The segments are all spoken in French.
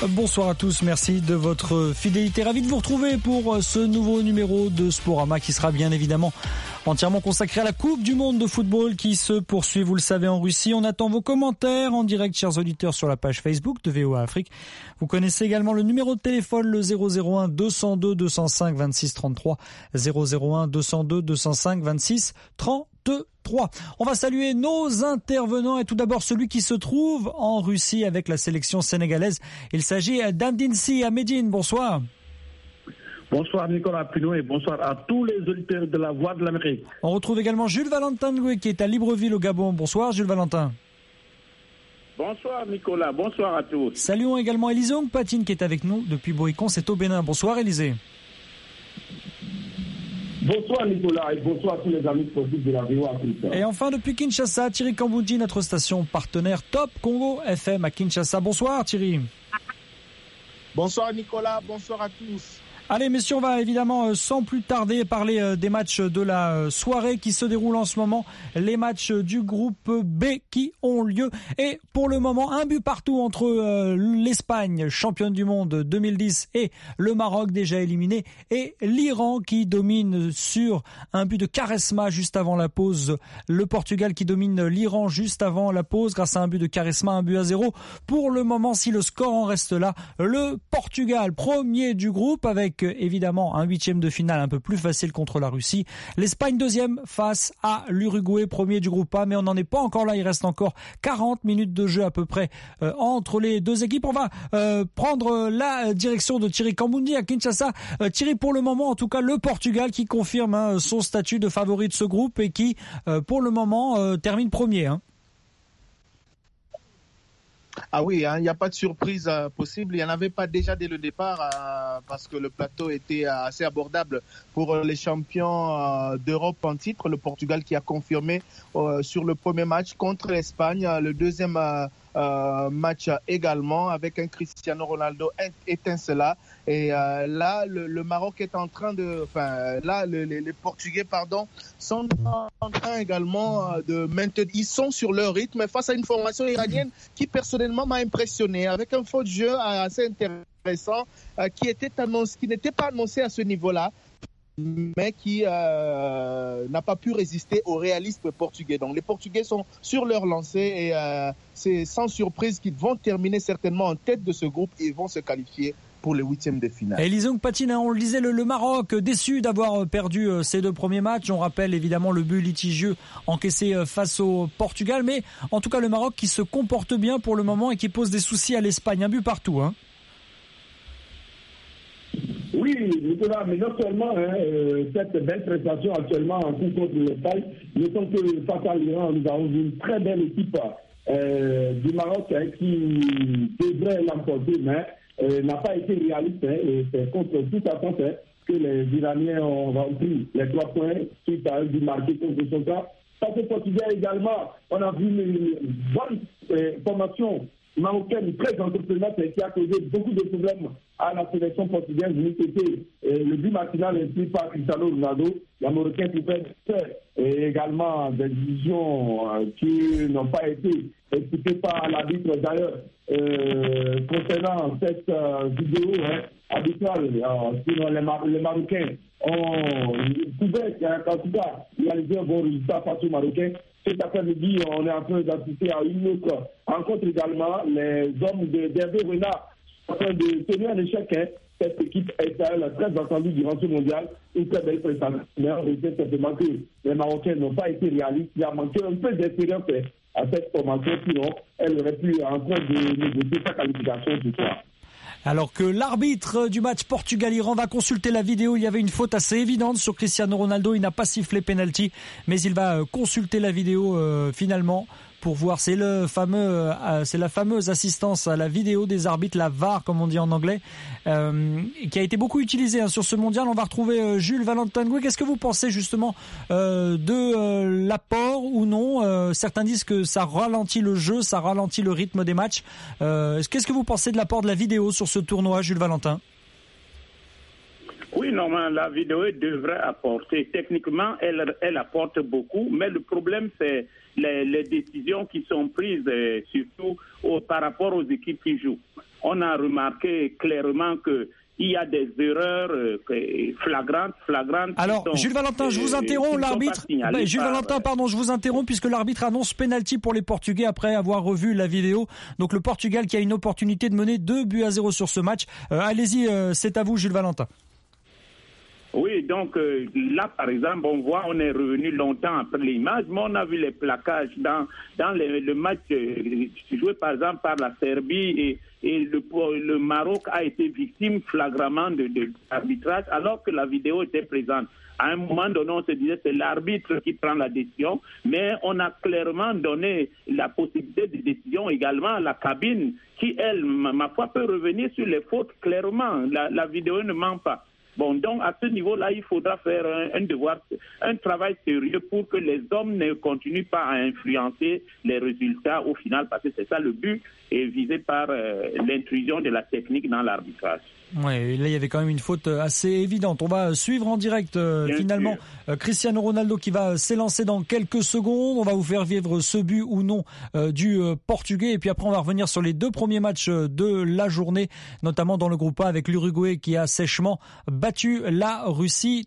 Bonsoir à tous, merci de votre fidélité. Ravi de vous retrouver pour ce nouveau numéro de Sporama qui sera bien évidemment entièrement consacré à la Coupe du Monde de football qui se poursuit, vous le savez, en Russie. On attend vos commentaires en direct, chers auditeurs, sur la page Facebook de VOA Afrique. Vous connaissez également le numéro de téléphone, le 001 202 205 26 33, 001 202 205 26 33. On va saluer nos intervenants et tout d'abord celui qui se trouve en Russie avec la sélection sénégalaise. Il s'agit d'Amdinsi Ahmedine. Bonsoir. Bonsoir Nicolas Pinot et bonsoir à tous les auditeurs de la Voix de l'Amérique. On retrouve également Jules Valentin qui est à Libreville au Gabon. Bonsoir Jules Valentin. Bonsoir Nicolas, bonsoir à tous. Saluons également Élisée Ongpatine qui est avec nous depuis Bouricon, c'est au Bénin. Bonsoir Élisée. Bonsoir Nicolas et bonsoir à tous les amis sportifs de la VOA Afrique. Et enfin depuis Kinshasa, Thierry Kambouji, notre station partenaire Top Congo FM à Kinshasa. Bonsoir Thierry. Bonsoir Nicolas, bonsoir à tous. Allez messieurs, on va évidemment sans plus tarder parler des matchs de la soirée qui se déroulent en ce moment, les matchs du groupe B qui ont lieu et pour le moment un but partout entre l'Espagne, championne du monde 2010 et le Maroc déjà éliminé et l'Iran qui domine sur un but de Quaresma juste avant la pause, le Portugal qui domine l'Iran juste avant la pause grâce à un but de Quaresma, 1-0. Pour le moment, si le score en reste là, le Portugal premier du groupe avec évidemment un huitième de finale un peu plus facile contre la Russie. L'Espagne deuxième face à l'Uruguay premier du groupe A, mais on n'en est pas encore là. Il reste encore 40 minutes de jeu à peu près entre les deux équipes. On va prendre la direction de Thierry Kambouji à Kinshasa. Thierry, pour le moment, en tout cas, le Portugal qui confirme son statut de favori de ce groupe et qui, pour le moment, termine premier. Ah oui, il n'y a pas de surprise possible. Il n'y en avait pas déjà dès le départ parce que le plateau était assez abordable pour les champions d'Europe en titre. Le Portugal qui a confirmé sur le premier match contre l'Espagne, le deuxième match également avec un Cristiano Ronaldo étincelant. Et là, le Maroc est en train de... Enfin, là, les Portugais, sont en train également de maintenir... Ils sont sur leur rythme face à une formation iranienne qui, personnellement, m'a impressionné. Avec un faux jeu assez intéressant qui n'était pas annoncé à ce niveau-là, mais qui n'a pas pu résister au réalisme portugais. Donc les Portugais sont sur leur lancée et c'est sans surprise qu'ils vont terminer certainement en tête de ce groupe et vont se qualifier pour les huitièmes de finale. Élisée Ongpatine, on le disait, le Maroc déçu d'avoir perdu ses deux premiers matchs. On rappelle évidemment le but litigieux encaissé face au Portugal, mais en tout cas le Maroc qui se comporte bien pour le moment et qui pose des soucis à l'Espagne. Un but partout. Oui, Nicolas, mais non seulement cette belle prestation actuellement en coup contre l'Espagne, notons que face à l'Iran, nous avons vu une très belle équipe du Maroc qui devrait l'emporter, mais n'a pas été réaliste et c'est contre toute attente que les Iraniens ont pris les 3 points suite à un but marqué contre son cas. Face au Portugal également, on a vu une bonne formation marocaine très entreprenante qui a causé beaucoup de problèmes à la sélection portugaise. C'était le but matinal inscrit par Cristiano Ronaldo, les Marocains qui fait et également des décisions qui n'ont pas été expliquées par l'arbitre. D'ailleurs, concernant cette vidéo arbitrale, sur les Marocains pouvaient en tout cas réaliser un bon résultat face aux Marocains. Cet après-midi, on est en train d'assister à une autre rencontre également. Les hommes d'Hervé Renard sont en train de tenir un échec. Cette équipe est très attendue durant ce mondial. Une très belle prestation. Mais on retient simplement que les Marocains n'ont pas été réalistes. Il a manqué un peu d'expérience à cette formation. Sinon, elle aurait pu en train de négocier sa qualification ce soir. Alors que l'arbitre du match Portugal-Iran va consulter la vidéo, il y avait une faute assez évidente sur Cristiano Ronaldo, il n'a pas sifflé penalty, mais il va consulter la vidéo finalement pour voir. C'est la fameuse assistance à la vidéo des arbitres, la VAR comme on dit en anglais, qui a été beaucoup utilisée sur ce mondial. On va retrouver Jules Valentin. Qu'est-ce que vous pensez justement de l'apport ou non? Certains disent que ça ralentit le jeu, ça ralentit le rythme des matchs. Qu'est-ce que vous pensez de l'apport de la vidéo sur ce tournoi, Jules Valentin? Oui, normalement, la vidéo devrait apporter. Techniquement, elle apporte beaucoup, mais le problème, c'est les décisions qui sont prises, surtout par rapport aux équipes qui jouent. On a remarqué clairement qu'il y a des erreurs flagrantes. Alors, Jules Valentin, je vous interromps, l'arbitre. Jules Valentin, pardon, je vous interromps puisque l'arbitre annonce penalty pour les Portugais après avoir revu la vidéo. Donc le Portugal qui a une opportunité de mener 2-0 sur ce match. Allez-y, c'est à vous, Jules Valentin. Oui, donc là, par exemple, on est revenu longtemps après l'image, mais on a vu les plaquages dans le match joué, par exemple, par la Serbie et le Maroc a été victime flagramment de l'arbitrage alors que la vidéo était présente. À un moment donné, on se disait c'est l'arbitre qui prend la décision, mais on a clairement donné la possibilité de décision également à la cabine qui, elle, ma foi, peut revenir sur les fautes clairement. La vidéo ne ment pas. Bon, donc à ce niveau-là, il faudra faire un travail sérieux pour que les hommes ne continuent pas à influencer les résultats au final, parce que c'est ça le but, et visé par l'intrusion de la technique dans l'arbitrage. Ouais, là il y avait quand même une faute assez évidente. On va suivre en direct finalement Cristiano Ronaldo qui va s'élancer dans quelques secondes. On va vous faire vivre ce but ou non du Portugais et puis après on va revenir sur les deux premiers matchs de la journée, notamment dans le groupe A avec l'Uruguay qui a sèchement battu la Russie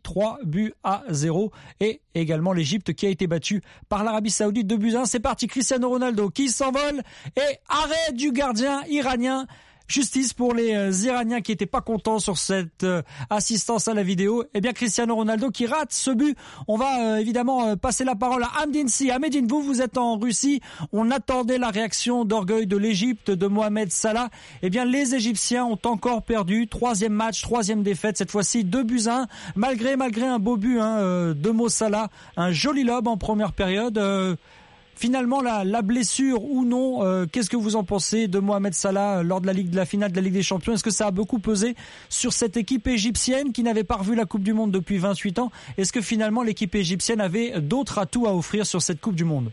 3-0 et également l'Égypte qui a été battue par l'Arabie Saoudite 2-1. C'est parti, Cristiano Ronaldo qui s'envole et arrêt du gardien iranien. Justice pour les Iraniens qui n'étaient pas contents sur cette assistance à la vidéo. Eh bien, Cristiano Ronaldo qui rate ce but. On va évidemment passer la parole à Hamdine Si. Hamdine, vous êtes en Russie. On attendait la réaction d'orgueil de l'Égypte, de Mohamed Salah. Eh bien, les Égyptiens ont encore perdu. 3e match, 3e défaite. Cette fois-ci, 2-1. Malgré un beau but de Mo Salah. Un joli lob en première période. Finalement, la blessure ou non, qu'est-ce que vous en pensez de Mohamed Salah lors de la finale de la Ligue des Champions? Est-ce que ça a beaucoup pesé sur cette équipe égyptienne qui n'avait pas revu la Coupe du Monde depuis 28 ans? Est-ce que finalement l'équipe égyptienne avait d'autres atouts à offrir sur cette Coupe du Monde?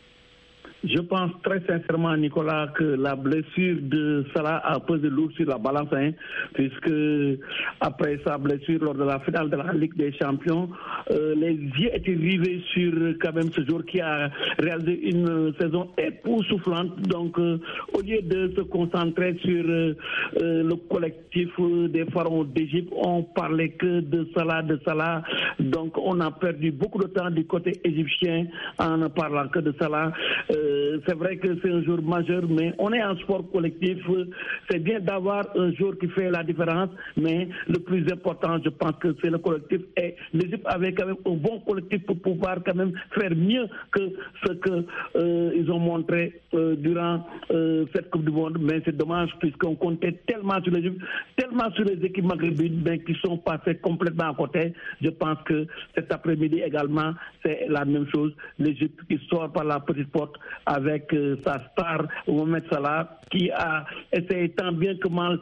Je pense très sincèrement, Nicolas, que la blessure de Salah a pesé lourd sur la balance, puisque après sa blessure lors de la finale de la Ligue des Champions, les yeux étaient rivés sur quand même ce joueur qui a réalisé une saison époustouflante. Donc, au lieu de se concentrer sur le collectif des pharaons d'Égypte, on parlait que de Salah. Donc, on a perdu beaucoup de temps du côté égyptien en ne parlant que de Salah. C'est vrai que c'est un joueur majeur, mais on est en sport collectif. C'est bien d'avoir un joueur qui fait la différence, mais le plus important, je pense que c'est le collectif. Et l'Égypte avait quand même un bon collectif pour pouvoir quand même faire mieux que ce qu'ils ont montré durant cette Coupe du Monde. Mais c'est dommage puisqu'on comptait tellement sur l'Égypte, tellement sur les équipes maghrébines, mais qui sont passées complètement à côté. Je pense que cet après-midi également, c'est la même chose. L'Égypte qui sort par la petite porte avec sa star Mohamed Salah qui a essayé tant bien que mal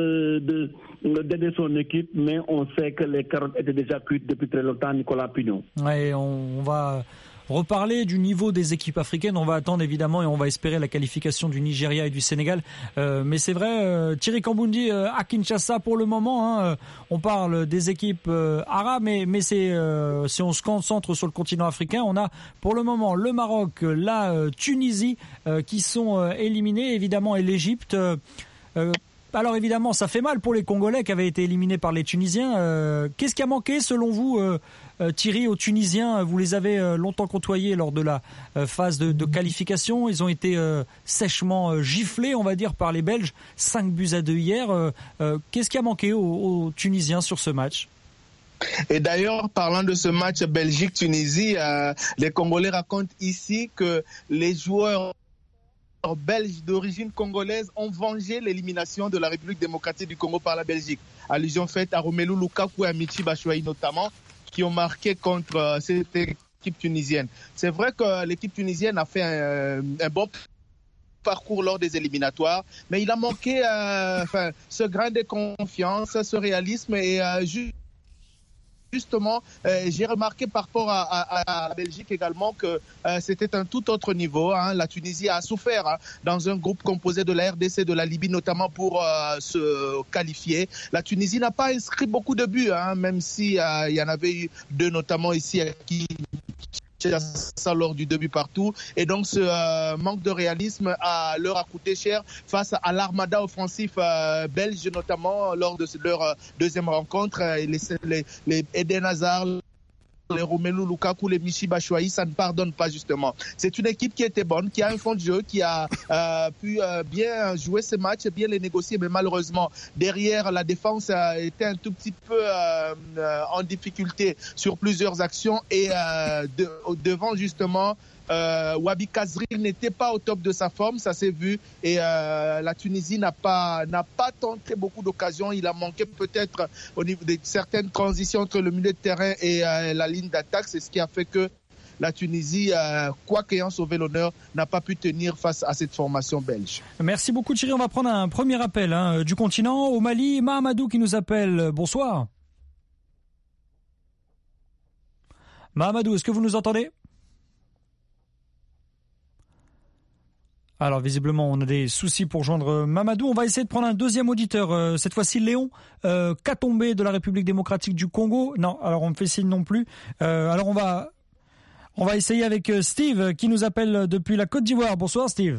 d'aider son équipe, mais on sait que les carottes étaient déjà cuites depuis très longtemps, Nicolas Pignon. Ouais, on va reparler du niveau des équipes africaines. On va attendre évidemment et on va espérer la qualification du Nigeria et du Sénégal. Mais c'est vrai, Thierry Kambundi à Kinshasa pour le moment. On parle des équipes arabes, mais c'est si on se concentre sur le continent africain, on a pour le moment le Maroc, la Tunisie qui sont éliminés évidemment et l'Égypte. Alors évidemment, ça fait mal pour les Congolais qui avaient été éliminés par les Tunisiens. Qu'est-ce qui a manqué selon vous, Thierry, aux Tunisiens? Vous les avez longtemps côtoyés lors de la phase de qualification. Ils ont été sèchement giflés, on va dire, par les Belges. 5-2 hier. Qu'est-ce qui a manqué aux Tunisiens sur ce match? Et d'ailleurs, parlant de ce match Belgique-Tunisie, les Congolais racontent ici que les joueurs belges d'origine congolaise ont vengé l'élimination de la République démocratique du Congo par la Belgique. Allusion faite à Romelu Lukaku et à Michy Batshuayi notamment, qui ont marqué contre cette équipe tunisienne. C'est vrai que l'équipe tunisienne a fait un bon parcours lors des éliminatoires, mais il a manqué ce grain de confiance, ce réalisme et justement, j'ai remarqué par rapport à la Belgique également que c'était un tout autre niveau. La Tunisie a souffert dans un groupe composé de la RDC, de la Libye notamment pour se qualifier. La Tunisie n'a pas inscrit beaucoup de buts, même si il y en avait eu 2 notamment ici qui ça lors du début partout, et donc ce manque de réalisme leur a coûté cher face à l'armada offensif belge, notamment lors de leur deuxième rencontre. Les Eden Hazard, les Romelu Lukaku, les Michy Batshuayi, ça ne pardonne pas justement. C'est une équipe qui était bonne, qui a un fond de jeu, qui a pu bien jouer ces matchs, bien les négocier, mais malheureusement derrière la défense était un tout petit peu en difficulté sur plusieurs actions, et devant justement Wabi Kazri n'était pas au top de sa forme, ça s'est vu, et la Tunisie n'a pas tenté beaucoup d'occasions. Il a manqué peut-être au niveau de certaines transitions entre le milieu de terrain et la ligne d'attaque. C'est ce qui a fait que la Tunisie, quoique ayant sauvé l'honneur, n'a pas pu tenir face à cette formation belge. Merci beaucoup Thierry. On va prendre un premier appel du continent au Mali. Mahamadou qui nous appelle. Bonsoir. Mahamadou, est-ce que vous nous entendez ? Alors visiblement on a des soucis pour joindre Mamadou. On va essayer de prendre un deuxième auditeur, cette fois-ci Léon Katombé de la République démocratique du Congo. Non, alors on me fait signe non plus. Alors on va essayer avec Steve qui nous appelle depuis la Côte d'Ivoire. Bonsoir Steve.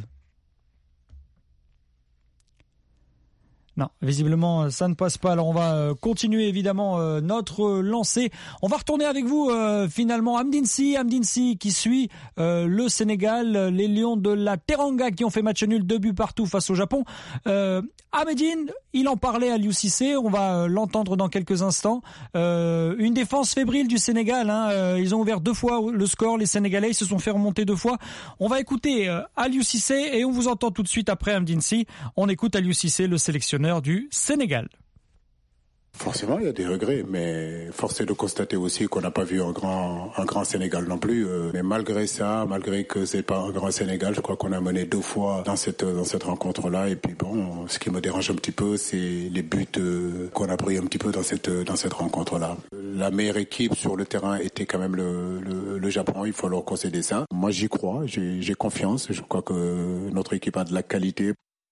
Non, visiblement ça ne passe pas. Alors on va continuer évidemment notre lancée. On va retourner avec vous finalement Amdinsi qui suit le Sénégal, les Lions de la Teranga qui ont fait match nul 2 buts partout face au Japon. Ahmedine, il en parlait à Aliou Cissé, on va l'entendre dans quelques instants. Une défense fébrile du Sénégal, ils ont ouvert 2 fois le score, les Sénégalais, ils se sont fait remonter 2 fois. On va écouter Aliou Cissé et on vous entend tout de suite après Amdinsi. On écoute Aliou Cissé, le sélectionneur du Sénégal. Forcément, il y a des regrets, mais force est de constater aussi qu'on n'a pas vu un grand Sénégal non plus. Mais malgré ça, malgré que c'est pas un grand Sénégal, je crois qu'on a mené 2 fois dans cette rencontre-là. Et puis bon, ce qui me dérange un petit peu, c'est les buts qu'on a pris un petit peu dans cette rencontre-là. La meilleure équipe sur le terrain était quand même le Japon. Il faut leur concéder ça. Moi, j'y crois, j'ai confiance. Je crois que notre équipe a de la qualité.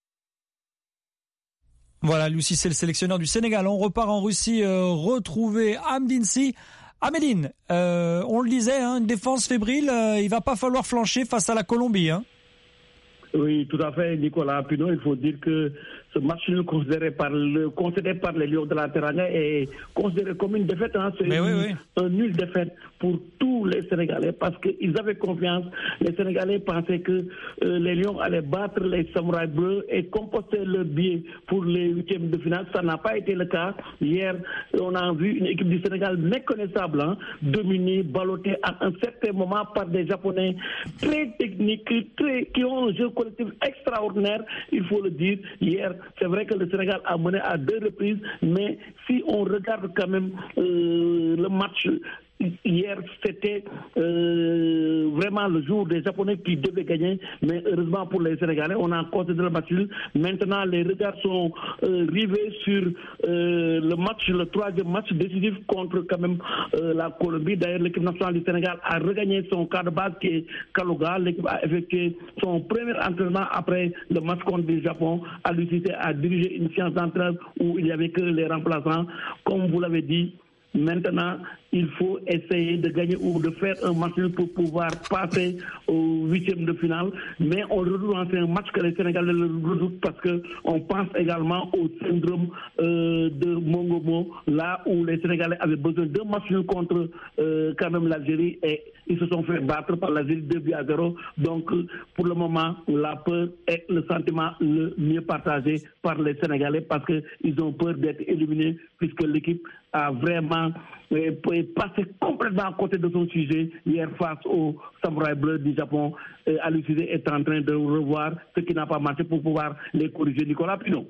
Voilà, Lucie, c'est le sélectionneur du Sénégal. On repart en Russie retrouver Amdinsi. Ahmedine, on le disait, une défense fébrile, il va pas falloir flancher face à la Colombie. Oui, tout à fait, Nicolas Pino. Il faut dire que ce match considéré par les Lions de la Teranga est considéré comme une défaite. C'est un nul défaite pour tous les Sénégalais parce qu'ils avaient confiance. Les Sénégalais pensaient que les Lions allaient battre les Samouraïs Bleus et composter le billet pour les 8e de finale. Ça n'a pas été le cas. Hier, on a vu une équipe du Sénégal méconnaissable, dominée, ballottée à un certain moment par des Japonais très techniques, qui ont un jeu collectif extraordinaire, il faut le dire. Hier, c'est vrai que le Sénégal a mené à 2 reprises, mais si on regarde quand même le match hier, c'était vraiment le jour des Japonais qui devaient gagner, mais heureusement pour les Sénégalais, on a considéré le match. Maintenant, les regards sont rivés sur le match, le 3e match décisif contre quand même la Colombie. D'ailleurs, l'équipe nationale du Sénégal a regagné son quart de base qui est Kaloga. L'équipe a effectué son premier entraînement après le match contre le Japon. Aliou Cissé a dirigé une séance d'entraînement où il n'y avait que les remplaçants. Comme vous l'avez dit, maintenant, il faut essayer de gagner ou de faire un match pour pouvoir passer au 8e de finale. Mais on redoute, c'est un match que les Sénégalais redoutent parce qu'on pense également au syndrome de Mongomo, là où les Sénégalais avaient besoin d'un match contre quand même l'Algérie et ils se sont fait battre par l'Algérie 2-0. Donc, pour le moment, la peur est le sentiment le mieux partagé par les Sénégalais parce qu'ils ont peur d'être éliminés puisque l'équipe a vraiment passé complètement à côté de son sujet hier face aux Samouraïs Bleus du Japon. Aliou Cissé est en train de revoir ce qui n'a pas marché pour pouvoir les corriger. Nicolas Pino.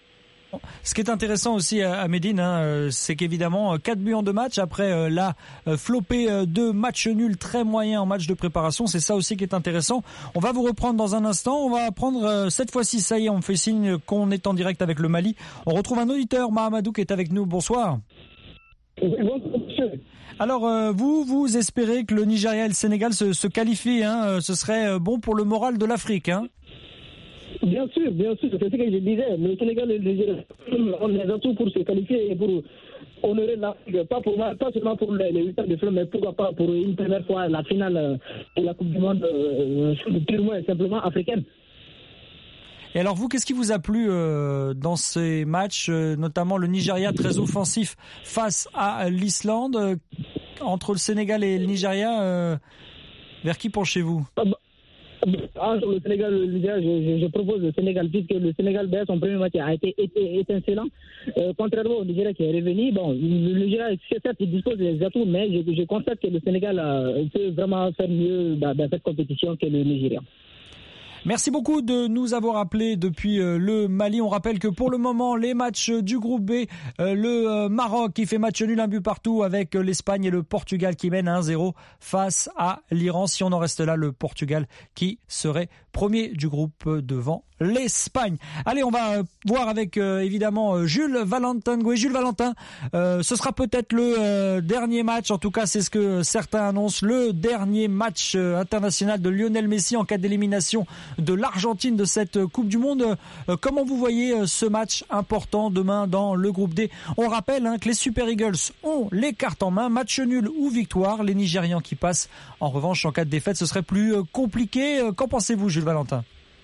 Ce qui est intéressant aussi à Médine, c'est qu'évidemment 4 buts en 2 matchs après la flopée de matchs nuls très moyens en match de préparation, c'est ça aussi qui est intéressant. On va vous reprendre dans un instant, on va prendre cette fois-ci, ça y est, on me fait signe qu'on est en direct avec le Mali. On retrouve un auditeur, Mahamadou, qui est avec nous. Bonsoir. sûr. Alors, vous espérez que le Nigeria et le Sénégal se qualifient, hein, ce serait bon pour le moral de l'Afrique, hein? Bien sûr, c'est ce que je disais. Le Sénégal et le Nigeria ont les atouts pour se qualifier et pour honorer l'Afrique, pas seulement pour les 8 ans de finale, mais pourquoi pas pour une première fois la finale de la Coupe du Monde purement et simplement africaine. Et alors vous, qu'est-ce qui vous a plu dans ces matchs, notamment le Nigeria très offensif face à l'Islande, entre le Sénégal et le Nigeria, vers qui penchez-vous? Sur le Sénégal, le Nigeria, je propose le Sénégal, puisque le Sénégal, son premier match a été étincelant, contrairement au Nigeria qui est revenu. Bon, le Nigeria, certes, il dispose des atouts, mais je constate que le Sénégal peut vraiment faire mieux dans cette compétition que le Nigeria. Merci beaucoup de nous avoir appelés depuis le Mali. On rappelle que pour le moment, les matchs du groupe B, le Maroc qui fait match nul 1 but partout avec l'Espagne et le Portugal qui mène 1-0 face à l'Iran. Si on en reste là, le Portugal qui serait premier du groupe devant l'Espagne. Allez, on va voir avec évidemment Jules Valentin. Oui, Jules Valentin, ce sera peut-être le dernier match, en tout cas c'est ce que certains annoncent, le dernier match international de Lionel Messi en cas d'élimination de l'Argentine de cette Coupe du Monde. Comment vous voyez ce match important demain dans le groupe D? On rappelle que les Super Eagles ont les cartes en main, match nul ou victoire. Les Nigérians qui passent en revanche en cas de défaite, ce serait plus compliqué. Qu'en pensez-vous, Jules Valentin?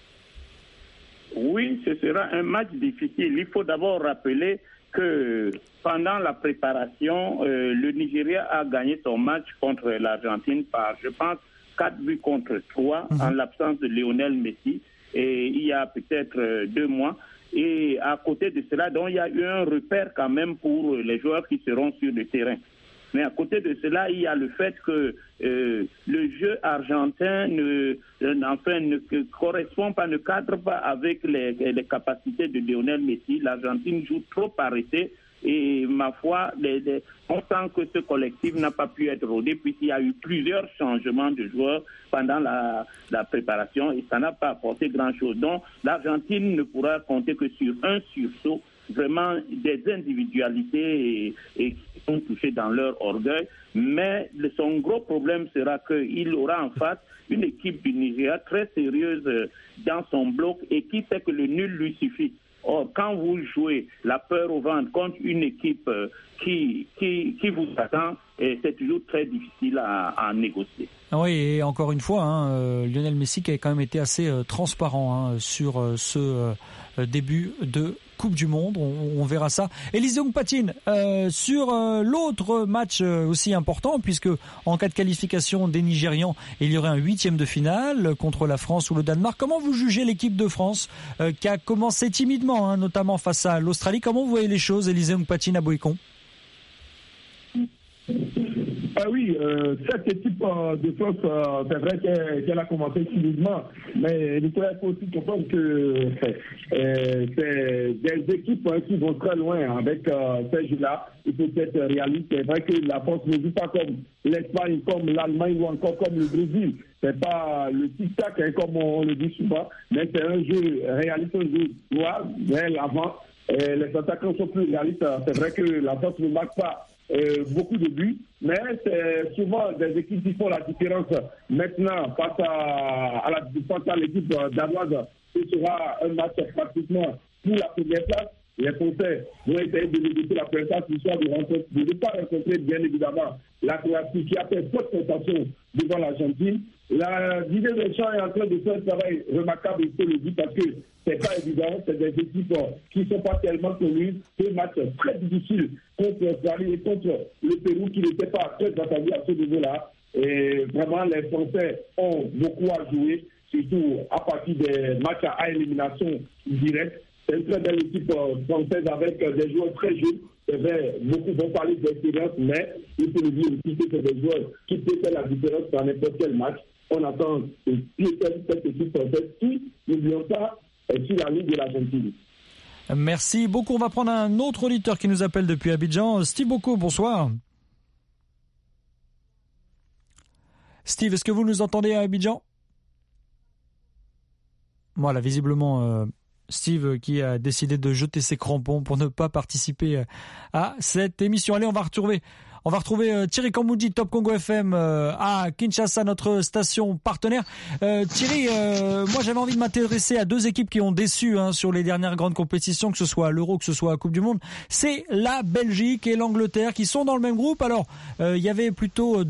Oui, ce sera un match difficile. Il faut d'abord rappeler que pendant la préparation, le Nigeria a gagné son match contre l'Argentine par, je pense, 4 buts contre 3 en l'absence de Lionel Messi, et il y a peut-être 2 mois. Et à côté de cela, donc, il y a eu un repère quand même pour les joueurs qui seront sur le terrain. Mais à côté de cela, il y a le fait que le jeu argentin ne correspond pas, ne cadre pas avec les capacités de Lionel Messi. L'Argentine joue trop arrêté et ma foi, on sent que ce collectif n'a pas pu être rodé puisqu'il y a eu plusieurs changements de joueurs pendant la préparation et ça n'a pas apporté grand-chose. Donc l'Argentine ne pourra compter que sur un sursaut, vraiment des individualités et qui sont touchées dans leur orgueil, mais son gros problème sera qu'il aura en face une équipe du Nigeria très sérieuse dans son bloc et qui sait que le nul lui suffit. Or, quand vous jouez la peur au ventre contre une équipe qui vous attend, c'est toujours très difficile à négocier. Oui, et encore une fois, Lionel Messi qui a quand même été assez transparent sur ce début de Coupe du Monde, on verra ça. Élisée Ongpatine, sur l'autre match aussi important, puisque en cas de qualification des Nigérians, il y aurait un 8e de finale contre la France ou le Danemark. Comment vous jugez l'équipe de France qui a commencé timidement, notamment face à l'Australie? Comment vous voyez les choses, Élisée Ongpatine à Boïcon? Oui, cette équipe de France, c'est vrai qu'elle a commencé timidement, mais il faut aussi comprendre que c'est des équipes qui vont très loin avec ces jeux-là. Il faut être réaliste. C'est vrai que la France ne joue pas comme l'Espagne, comme l'Allemagne ou encore comme le Brésil. C'est pas le tic-tac comme on le dit souvent, mais c'est un jeu réaliste, un jeu droit, vers l'avant. Les attaquants sont plus réalistes. C'est vrai que la France ne marque pas beaucoup de buts, mais c'est souvent des équipes qui font la différence. Maintenant, face à l'équipe danoise, ce sera un match pratiquement pour la première place. Les Français vont essayer de négocier la première place, histoire de ne pas rencontrer, bien évidemment, la Croatie qui a fait forte prestation devant l'Argentine. La Didier Deschamps est en train de faire un travail remarquable, il faut le dire, parce que c'est pas évident, c'est des équipes qui ne sont pas tellement connues. C'est un match très difficile contre l'Australie et contre le Pérou qui n'était pas très attendu à ce niveau-là. Et vraiment, les Français ont beaucoup à jouer, surtout à partir des matchs à élimination directe. C'est une très belle équipe française avec des joueurs très jeunes. C'est vrai, beaucoup vont parler d'expérience, mais il faut le dire aussi que c'est des joueurs qui peuvent faire la différence dans n'importe quel match. On attend cette équipe française qui, n'oublions pas, est sur la ligne de l'Argentine. Merci beaucoup. On va prendre un autre auditeur qui nous appelle depuis Abidjan. Steve Boko, bonsoir. Steve, est-ce que vous nous entendez à Abidjan? Voilà, visiblement... Steve qui a décidé de jeter ses crampons pour ne pas participer à cette émission. Allez, on va retrouver Thierry Kamboundji, Top Congo FM à Kinshasa, notre station partenaire. Thierry, moi j'avais envie de m'intéresser à deux équipes qui ont déçu sur les dernières grandes compétitions, que ce soit l'Euro, que ce soit la Coupe du Monde. C'est la Belgique et l'Angleterre qui sont dans le même groupe. Alors, il y avait plutôt